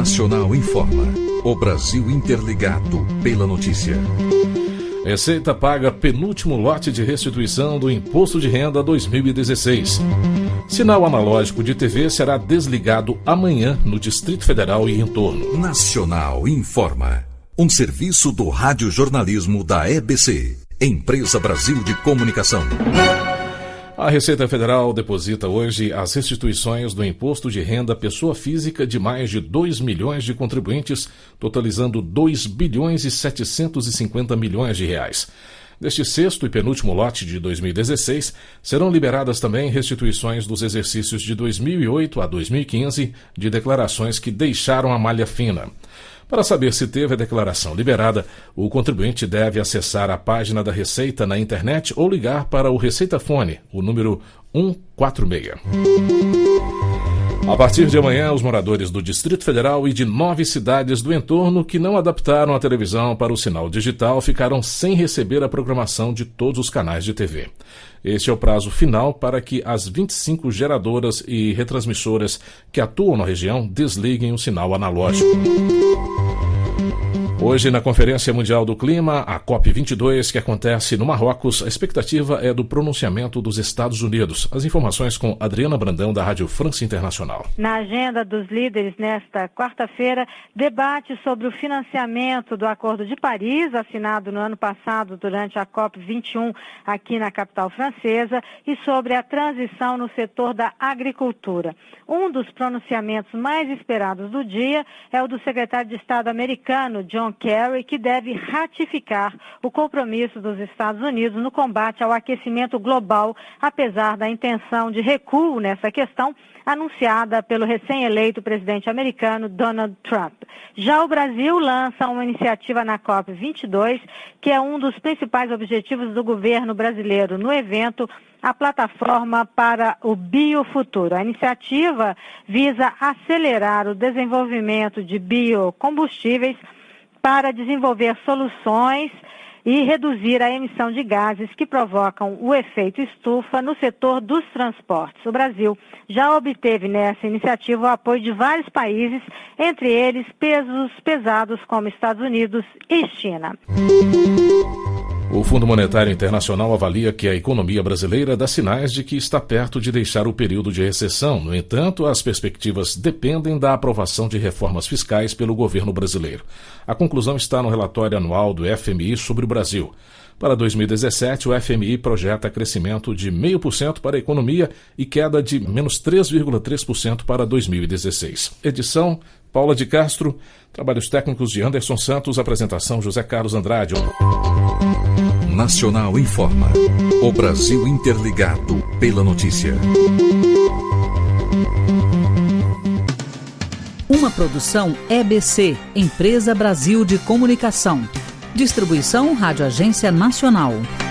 Nacional informa. O Brasil interligado pela notícia. Receita paga penúltimo lote de restituição do Imposto de Renda 2016. Sinal analógico de TV será desligado amanhã no Distrito Federal e entorno. Nacional informa. Um serviço do radiojornalismo da EBC, Empresa Brasil de Comunicação. A Receita Federal deposita hoje as restituições do Imposto de Renda Pessoa Física de mais de 2 milhões de contribuintes, totalizando 2 bilhões e 750 milhões de reais. Neste sexto e penúltimo lote de 2016, serão liberadas também restituições dos exercícios de 2008 a 2015 de declarações que deixaram a malha fina. Para saber se teve a declaração liberada, o contribuinte deve acessar a página da Receita na internet ou ligar para o Receitafone, o número 146. A partir de amanhã, os moradores do Distrito Federal e de 9 cidades do entorno que não adaptaram a televisão para o sinal digital ficarão sem receber a programação de todos os canais de TV. Este é o prazo final para que as 25 geradoras e retransmissoras que atuam na região desliguem o sinal analógico. Hoje, na Conferência Mundial do Clima, a COP22, que acontece no Marrocos, a expectativa é do pronunciamento dos Estados Unidos. As informações com Adriana Brandão, da Rádio França Internacional. Na agenda dos líderes nesta quarta-feira, debate sobre o financiamento do Acordo de Paris, assinado no ano passado durante a COP21 aqui na capital francesa, e sobre a transição no setor da agricultura. Um dos pronunciamentos mais esperados do dia é o do secretário de Estado americano, John Kerry, que deve ratificar o compromisso dos Estados Unidos no combate ao aquecimento global, apesar da intenção de recuo nessa questão anunciada pelo recém-eleito presidente americano Donald Trump. Já o Brasil lança uma iniciativa na COP22, que é um dos principais objetivos do governo brasileiro no evento, a Plataforma para o Biofuturo. A iniciativa visa acelerar o desenvolvimento de biocombustíveis para desenvolver soluções e reduzir a emissão de gases que provocam o efeito estufa no setor dos transportes. O Brasil já obteve nessa iniciativa o apoio de vários países, entre eles pesos pesados como Estados Unidos e China. O Fundo Monetário Internacional avalia que a economia brasileira dá sinais de que está perto de deixar o período de recessão. No entanto, as perspectivas dependem da aprovação de reformas fiscais pelo governo brasileiro. A conclusão está no relatório anual do FMI sobre o Brasil. Para 2017, o FMI projeta crescimento de 0,5% para a economia e queda de menos 3,3% para 2016. Edição, Paula de Castro. Trabalhos técnicos de Anderson Santos. Apresentação, José Carlos Andrade. Nacional informa. O Brasil interligado pela notícia. Uma produção EBC, Empresa Brasil de Comunicação. Distribuição Rádio Agência Nacional.